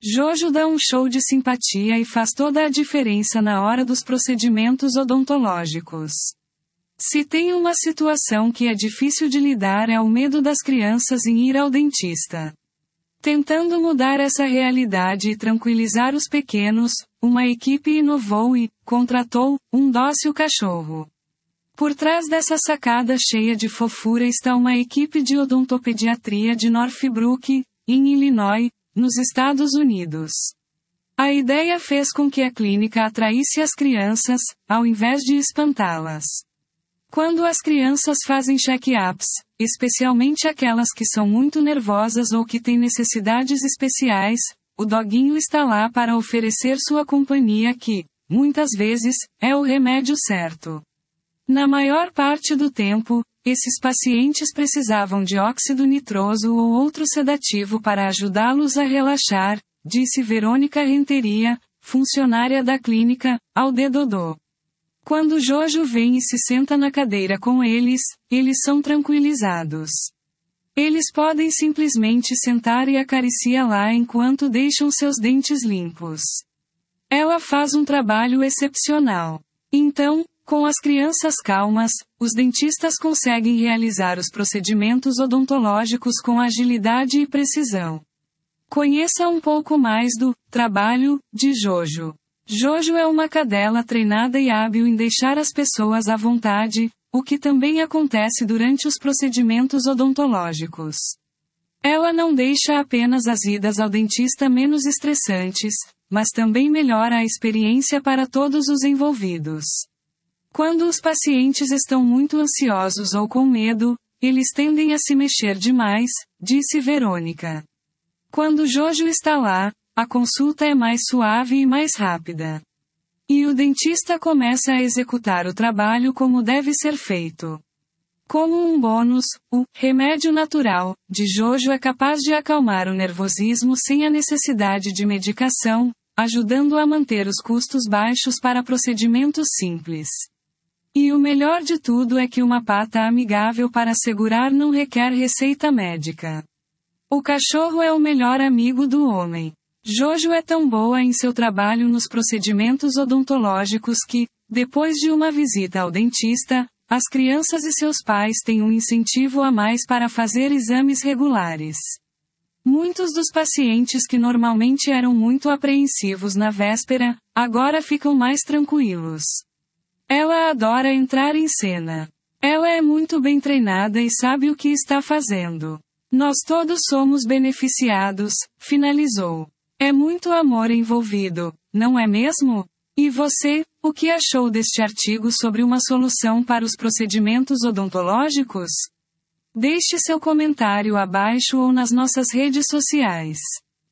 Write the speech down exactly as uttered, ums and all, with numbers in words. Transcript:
Jojo dá um show de simpatia e faz toda a diferença na hora dos procedimentos odontológicos. Se tem uma situação que é difícil de lidar é o medo das crianças em ir ao dentista. Tentando mudar essa realidade e tranquilizar os pequenos, uma equipe inovou e contratou um dócil cachorro. Por trás dessa sacada cheia de fofura está uma equipe de odontopediatria de Northbrook, em Illinois, nos Estados Unidos. A ideia fez com que a clínica atraísse as crianças, ao invés de espantá-las. Quando as crianças fazem check-ups, especialmente aquelas que são muito nervosas ou que têm necessidades especiais, o doguinho está lá para oferecer sua companhia que, muitas vezes, é o remédio certo. Na maior parte do tempo, esses pacientes precisavam de óxido nitroso ou outro sedativo para ajudá-los a relaxar, disse Verônica Renteria, funcionária da clínica, ao The Dodo. Quando Jojo vem e se senta na cadeira com eles, eles são tranquilizados. Eles podem simplesmente sentar e acariciá-la enquanto deixam seus dentes limpos. Ela faz um trabalho excepcional. Então, com as crianças calmas, os dentistas conseguem realizar os procedimentos odontológicos com agilidade e precisão. Conheça um pouco mais do trabalho de Jojo. Jojo é uma cadela treinada e hábil em deixar as pessoas à vontade, o que também acontece durante os procedimentos odontológicos. Ela não deixa apenas as idas ao dentista menos estressantes, mas também melhora a experiência para todos os envolvidos. Quando os pacientes estão muito ansiosos ou com medo, eles tendem a se mexer demais, disse Verônica. Quando Jojo está lá, a consulta é mais suave e mais rápida. E o dentista começa a executar o trabalho como deve ser feito. Como um bônus, o remédio natural de Jojo é capaz de acalmar o nervosismo sem a necessidade de medicação, ajudando a manter os custos baixos para procedimentos simples. E o melhor de tudo é que uma pata amigável para segurar não requer receita médica. O cachorro é o melhor amigo do homem. Jojo é tão boa em seu trabalho nos procedimentos odontológicos que, depois de uma visita ao dentista, as crianças e seus pais têm um incentivo a mais para fazer exames regulares. Muitos dos pacientes que normalmente eram muito apreensivos na véspera, agora ficam mais tranquilos. Ela adora entrar em cena. Ela é muito bem treinada e sabe o que está fazendo. Nós todos somos beneficiados, finalizou. É muito amor envolvido, não é mesmo? E você, o que achou deste artigo sobre uma solução para os procedimentos odontológicos? Deixe seu comentário abaixo ou nas nossas redes sociais.